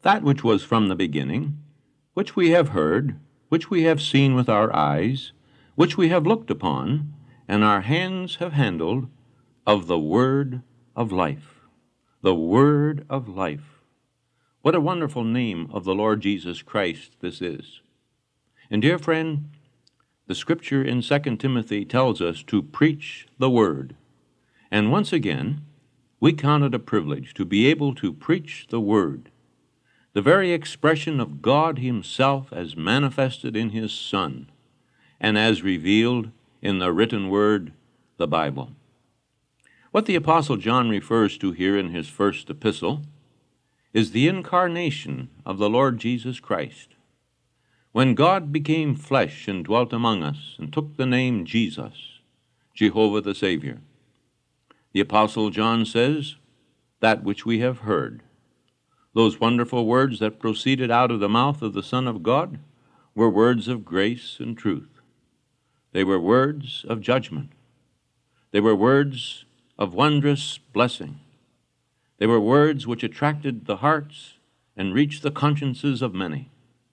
That which was from the beginning, which we have heard, which we have seen with our eyes, which we have looked upon, and our hands have handled, of the word of life. The word of life. What a wonderful name of the Lord Jesus Christ this is. And dear friend, the Scripture in 2 Timothy tells us to preach the word. And once again, we count it a privilege to be able to preach the word, the very expression of God himself as manifested in his Son, and as revealed in the written word, the Bible. What the Apostle John refers to here in his first epistle is the incarnation of the Lord Jesus Christ. When God became flesh and dwelt among us and took the name Jesus, Jehovah the Savior, the Apostle John says, that which we have heard, those wonderful words that proceeded out of the mouth of the Son of God, were words of grace and truth. They were words of judgment. They were words of wondrous blessing. They were words which attracted the hearts and reached the consciences of many.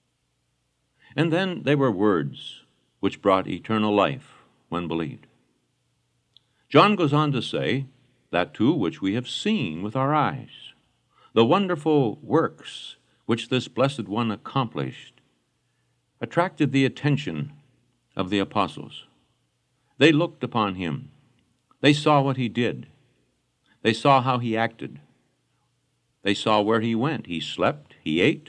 And then they were words which brought eternal life when believed. John goes on to say, that too which we have seen with our eyes, the wonderful works which this blessed one accomplished, attracted the attention of the apostles. They looked upon him. They saw what he did. They saw how he acted. They saw where he went. He slept. He ate.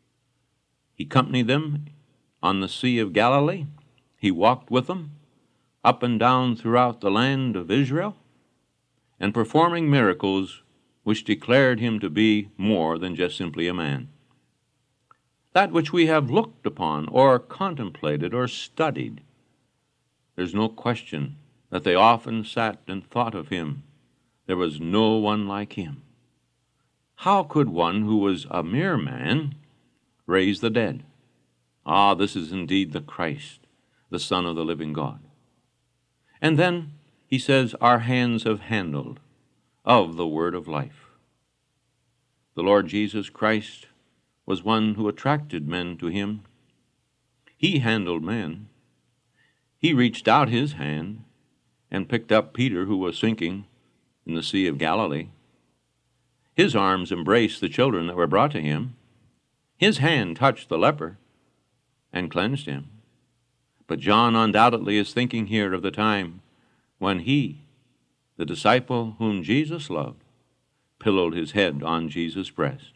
He accompanied them on the Sea of Galilee. He walked with them up and down throughout the land of Israel, and performing miracles which declared him to be more than just simply a man. That which we have looked upon or contemplated or studied, there's no question that they often sat and thought of him. There was no one like him. How could one who was a mere man raise the dead? Ah, this is indeed the Christ, the Son of the living God. And then he says, our hands have handled of the word of life. The Lord Jesus Christ was one who attracted men to him. He handled men. He reached out his hand and picked up Peter, who was sinking in the Sea of Galilee. His arms embraced the children that were brought to him. His hand touched the leper and cleansed him. But John undoubtedly is thinking here of the time when he, the disciple whom Jesus loved, pillowed his head on Jesus' breast.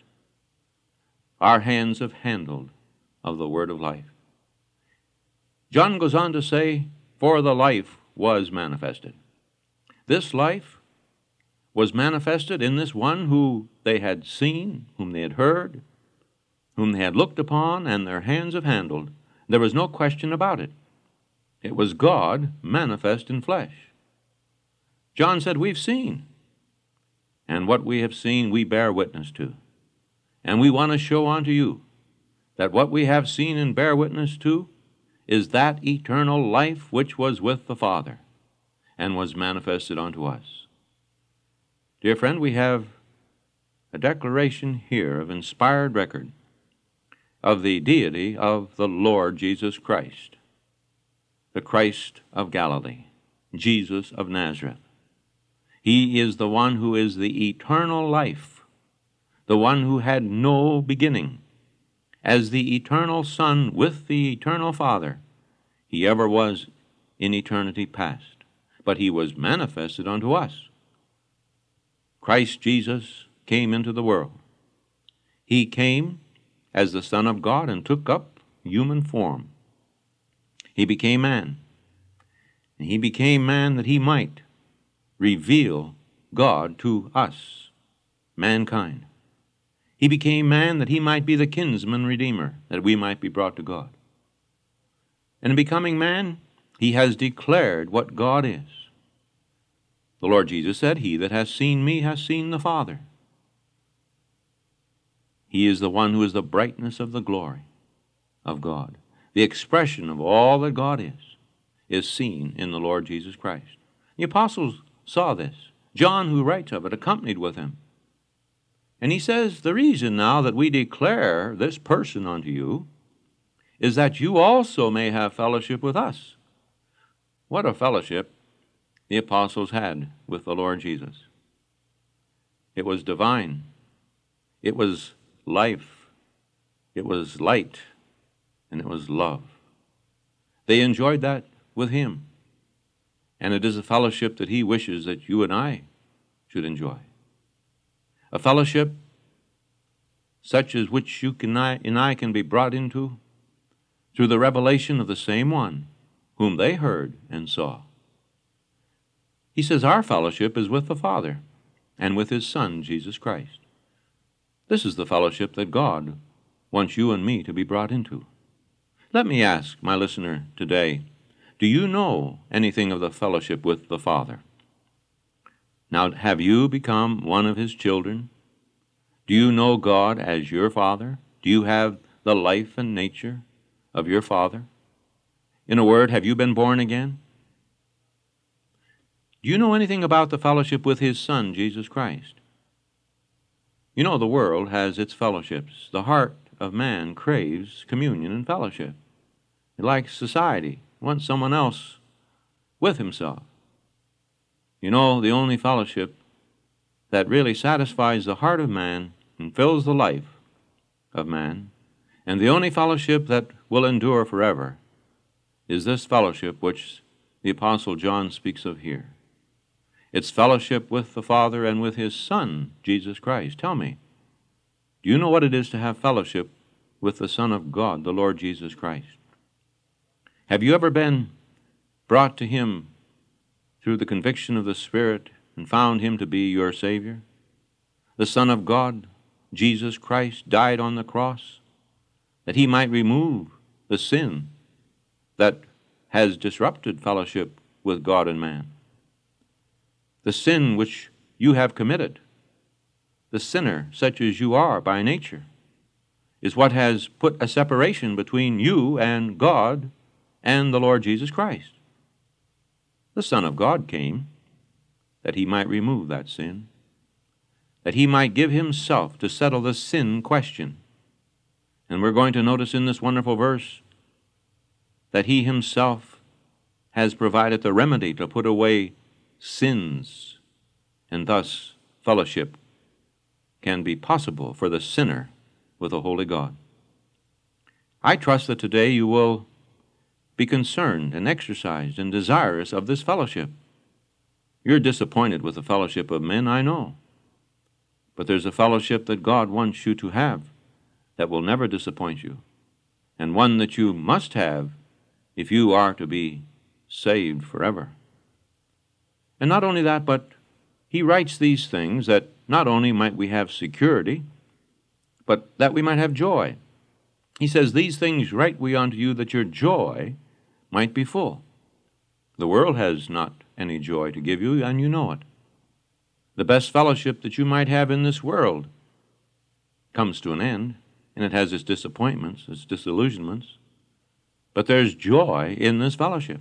Our hands have handled of the word of life. John goes on to say, for the life was manifested. This life was manifested in this one who they had seen, whom they had heard, whom they had looked upon, and their hands have handled. There was no question about it. It was God manifest in flesh. John said, we've seen, and what we have seen we bear witness to. And we want to show unto you that what we have seen and bear witness to is that eternal life which was with the Father and was manifested unto us. Dear friend, we have a declaration here of inspired record of the deity of the Lord Jesus Christ, the Christ of Galilee, Jesus of Nazareth. He is the one who is the eternal life, the one who had no beginning. As the eternal Son with the eternal Father, he ever was in eternity past, but he was manifested unto us. Christ Jesus came into the world. He came as the Son of God and took up human form. He became man. And he became man that he might reveal God to us, mankind. He became man that he might be the kinsman redeemer, that we might be brought to God. And in becoming man, he has declared what God is. The Lord Jesus said, he that has seen me has seen the Father. He is the one who is the brightness of the glory of God. The expression of all that God is seen in the Lord Jesus Christ. The apostles saw this. John, who writes of it, accompanied with him. And he says, the reason now that we declare this person unto you is that you also may have fellowship with us. What a fellowship the apostles had with the Lord Jesus. It was divine. It was life. It was light. And it was love. They enjoyed that with him. And it is a fellowship that he wishes that you and I should enjoy. A fellowship such as which you and I can be brought into through the revelation of the same one whom they heard and saw. He says our fellowship is with the Father and with his Son, Jesus Christ. This is the fellowship that God wants you and me to be brought into. Let me ask my listener today, do you know anything of the fellowship with the Father? Now, have you become one of his children? Do you know God as your Father? Do you have the life and nature of your Father? In a word, have you been born again? Do you know anything about the fellowship with his Son, Jesus Christ? You know the world has its fellowships. The heart of man craves communion and fellowship. It likes society, wants someone else with himself. You know, the only fellowship that really satisfies the heart of man and fills the life of man, and the only fellowship that will endure forever, is this fellowship which the Apostle John speaks of here. It's fellowship with the Father and with his Son, Jesus Christ. Tell me, do you know what it is to have fellowship with the Son of God, the Lord Jesus Christ? Have you ever been brought to him through the conviction of the Spirit and found him to be your Savior? The Son of God, Jesus Christ, died on the cross that he might remove the sin that has disrupted fellowship with God and man. The sin which you have committed, the sinner such as you are by nature, is what has put a separation between you and God and the Lord Jesus Christ. The Son of God came that he might remove that sin, that he might give himself to settle the sin question. And we're going to notice in this wonderful verse that he himself has provided the remedy to put away sins, and thus fellowship can be possible for the sinner with a holy God. I trust that today you will be concerned and exercised and desirous of this fellowship. You're disappointed with the fellowship of men, I know. But there's a fellowship that God wants you to have that will never disappoint you, and one that you must have if you are to be saved forever. And not only that, but he writes these things that not only might we have security, but that we might have joy. He says, these things write we unto you that your joy might be full. The world has not any joy to give you, and you know it. The best fellowship that you might have in this world comes to an end, and it has its disappointments, its disillusionments. But there's joy in this fellowship.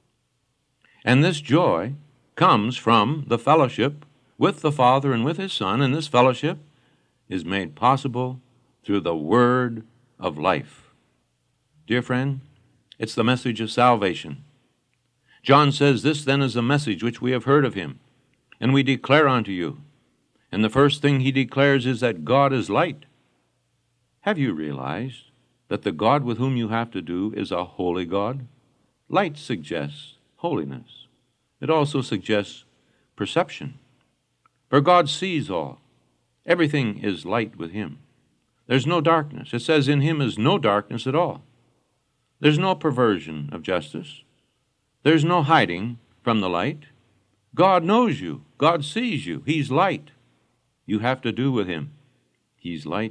And this joy comes from the fellowship with the Father and with his Son, and this fellowship is made possible through the word of life. Dear friend, it's the message of salvation. John says, this then is the message which we have heard of him, and we declare unto you. And the first thing he declares is that God is light. Have you realized that the God with whom you have to do is a holy God? Light suggests holiness. It also suggests perception. For God sees all. Everything is light with him. There's no darkness. It says in him is no darkness at all. There's no perversion of justice. There's no hiding from the light. God knows you. God sees you. He's light. You have to do with him. He's light.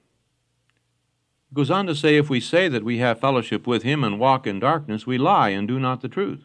It goes on to say, if we say that we have fellowship with him and walk in darkness, we lie and do not the truth.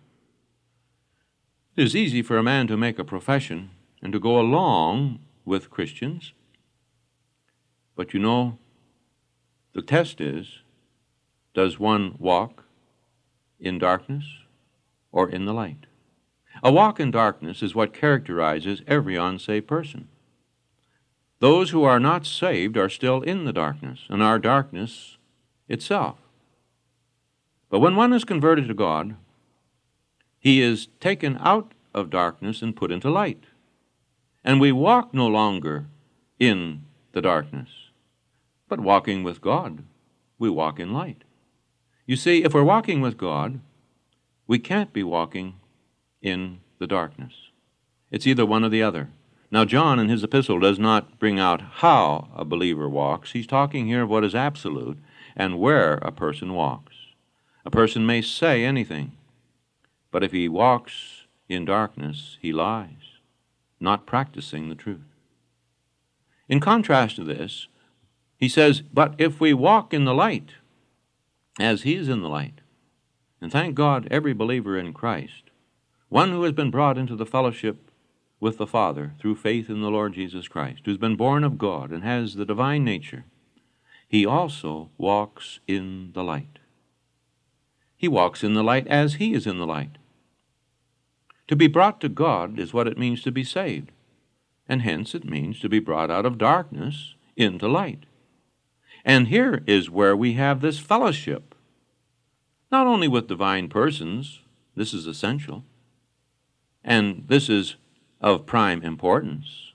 It is easy for a man to make a profession and to go along with Christians. But you know, the test is, does one walk in darkness or in the light? A walk in darkness is what characterizes every unsaved person. Those who are not saved are still in the darkness, and are darkness itself. But when one is converted to God, he is taken out of darkness and put into light. And we walk no longer in the darkness, but walking with God, we walk in light. You see, if we're walking with God, we can't be walking in the darkness. It's either one or the other. Now, John in his epistle does not bring out how a believer walks. He's talking here of what is absolute and where a person walks. A person may say anything, but if he walks in darkness, he lies, not practicing the truth. In contrast to this, he says, but if we walk in the light, as he is in the light, and thank God every believer in Christ, one who has been brought into the fellowship with the Father through faith in the Lord Jesus Christ, who's been born of God and has the divine nature, he also walks in the light. He walks in the light as he is in the light. To be brought to God is what it means to be saved, and hence it means to be brought out of darkness into light. And here is where we have this fellowship, not only with divine persons, this is essential, and this is of prime importance,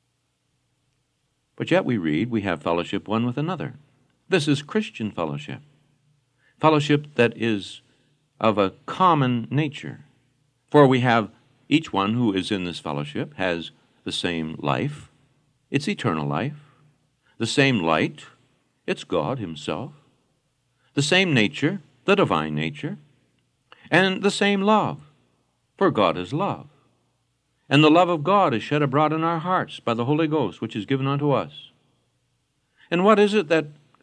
but yet we read we have fellowship one with another. This is Christian fellowship, fellowship that is of a common nature. For we have, each one who is in this fellowship has the same life, it's eternal life, the same light, it's God himself, the same nature, the divine nature, and the same love, for God is love. And the love of God is shed abroad in our hearts by the Holy Ghost, which is given unto us. And what is it that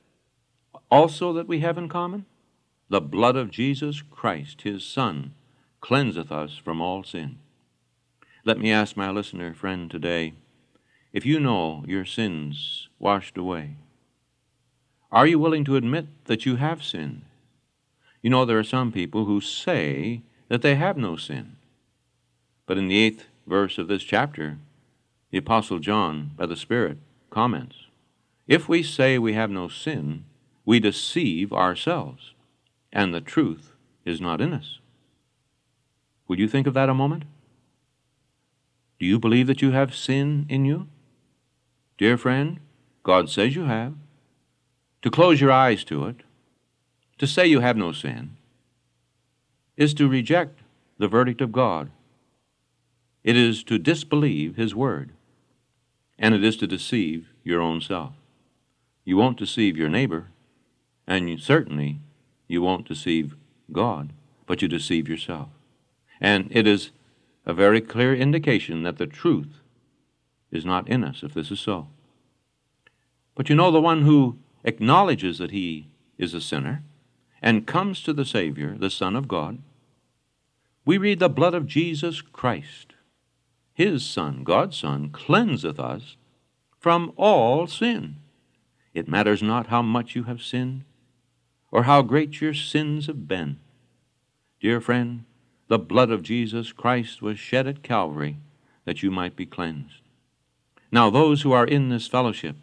also that we have in common? The blood of Jesus Christ, his Son, cleanseth us from all sin. Let me ask my listener friend today, if you know your sins washed away, are you willing to admit that you have sinned? You know, there are some people who say that they have no sin. But in the 8th verse of this chapter, the Apostle John, by the Spirit, comments, if we say we have no sin, we deceive ourselves, and the truth is not in us. Would you think of that a moment? Do you believe that you have sin in you? Dear friend, God says you have. To close your eyes to it, to say you have no sin, is to reject the verdict of God. It is to disbelieve his word, and it is to deceive your own self. You won't deceive your neighbor, and certainly you won't deceive God, but you deceive yourself. And it is a very clear indication that the truth is not in us if this is so. But you know, the one who acknowledges that he is a sinner and comes to the Savior, the Son of God, we read the blood of Jesus Christ, his Son, God's Son, cleanseth us from all sin. It matters not how much you have sinned or how great your sins have been. Dear friend, the blood of Jesus Christ was shed at Calvary that you might be cleansed. Now, those who are in this fellowship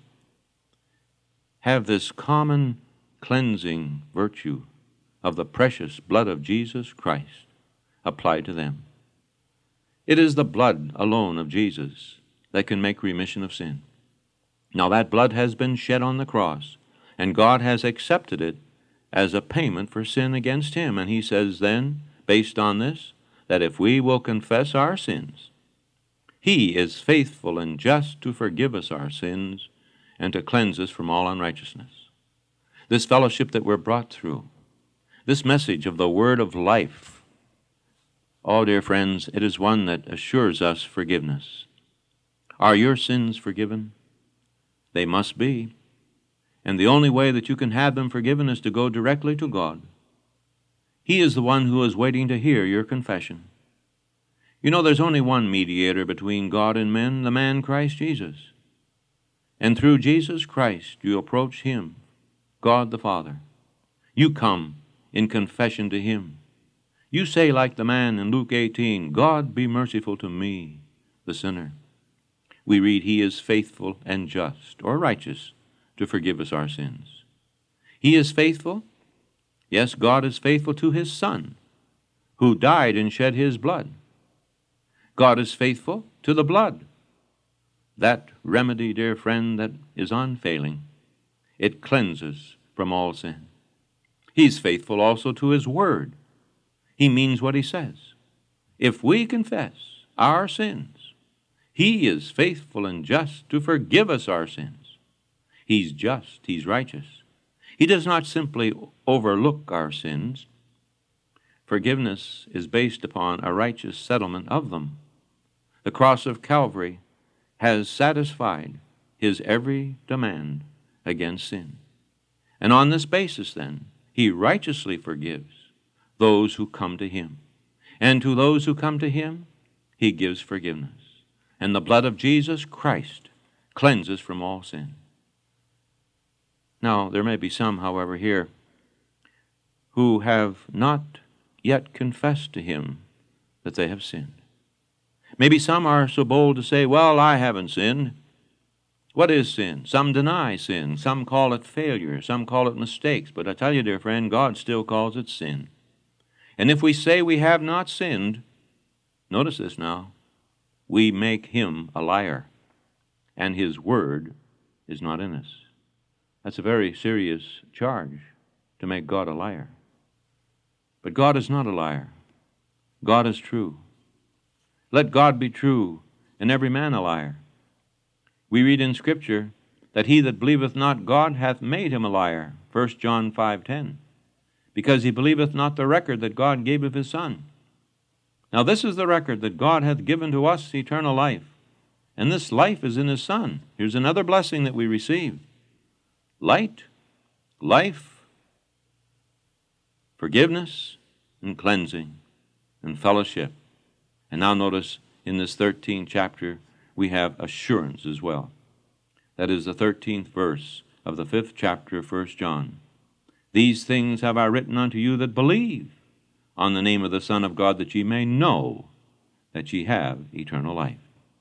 have this common cleansing virtue of the precious blood of Jesus Christ applied to them. It is the blood alone of Jesus that can make remission of sin. Now, that blood has been shed on the cross, and God has accepted it as a payment for sin against him. And he says then, based on this, that if we will confess our sins, he is faithful and just to forgive us our sins and to cleanse us from all unrighteousness. This fellowship that we're brought through, this message of the word of life, oh, dear friends, it is one that assures us forgiveness. Are your sins forgiven? They must be. And the only way that you can have them forgiven is to go directly to God. He is the one who is waiting to hear your confession. You know, there's only one mediator between God and men, the man Christ Jesus. And through Jesus Christ you approach him, God the Father. You come in confession to him. You say like the man in Luke 18, God be merciful to me, the sinner. we read, He is faithful and just, or righteous, to forgive us our sins. He is faithful. Yes, God is faithful to His Son, who died and shed His blood. God is faithful to the blood, that remedy, dear friend, that is unfailing. It cleanses from all sin. He's faithful also to His Word. He means what He says. If we confess our sins, He is faithful and just to forgive us our sins. He's just, He's righteous. He does not simply overlook our sins. Forgiveness is based upon a righteous settlement of them. The cross of Calvary has satisfied His every demand against sin. And on this basis, then, He righteously forgives those who come to Him. And to those who come to Him, He gives forgiveness. And the blood of Jesus Christ cleanses from all sin. Now, there may be some, however, here who have not yet confessed to Him that they have sinned. Maybe some are so bold to say, well, I haven't sinned. What is sin? Some deny sin. Some call it failure. Some call it mistakes. But I tell you, dear friend, God still calls it sin. And if we say we have not sinned, notice this now, we make Him a liar, and His word is not in us. That's a very serious charge, to make God a liar. But God is not a liar. God is true. Let God be true, and every man a liar. We read in Scripture that he that believeth not God hath made him a liar, 1 John 5:10, because he believeth not the record that God gave of His Son. Now this is the record, that God hath given to us eternal life, and this life is in His Son. Here's another blessing that we receive. Light, life, forgiveness, and cleansing, and fellowship. And now notice, in this 13th chapter, we have assurance as well. That is the 13th verse of the 5th chapter of 1 John. These things have I written unto you that believe on the name of the Son of God, that ye may know that ye have eternal life.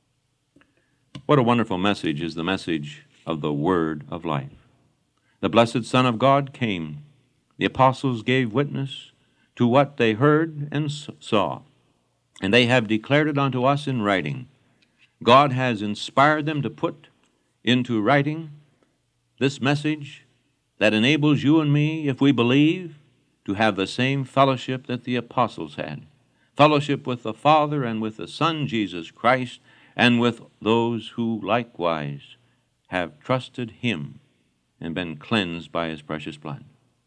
What a wonderful message is the message of the Word of life. The blessed Son of God came. The apostles gave witness to what they heard and saw, and they have declared it unto us in writing. God has inspired them to put into writing this message that enables you and me, if we believe, to have the same fellowship that the apostles had. Fellowship with the Father and with the Son, Jesus Christ, and with those who likewise have trusted Him and been cleansed by His precious blood.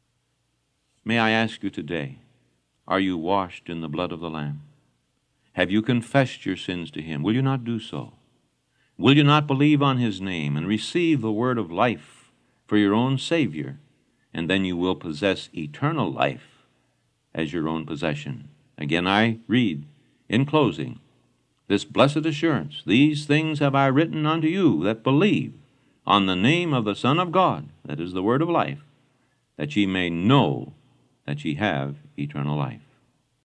May I ask you today, are you washed in the blood of the Lamb? Have you confessed your sins to Him? Will you not do so? Will you not believe on His name and receive the word of life for your own Savior? And then you will possess eternal life as your own possession. Again, I read, in closing, this blessed assurance, these things have I written unto you that believe on the name of the Son of God, that is the word of life, that ye may know that ye have eternal life.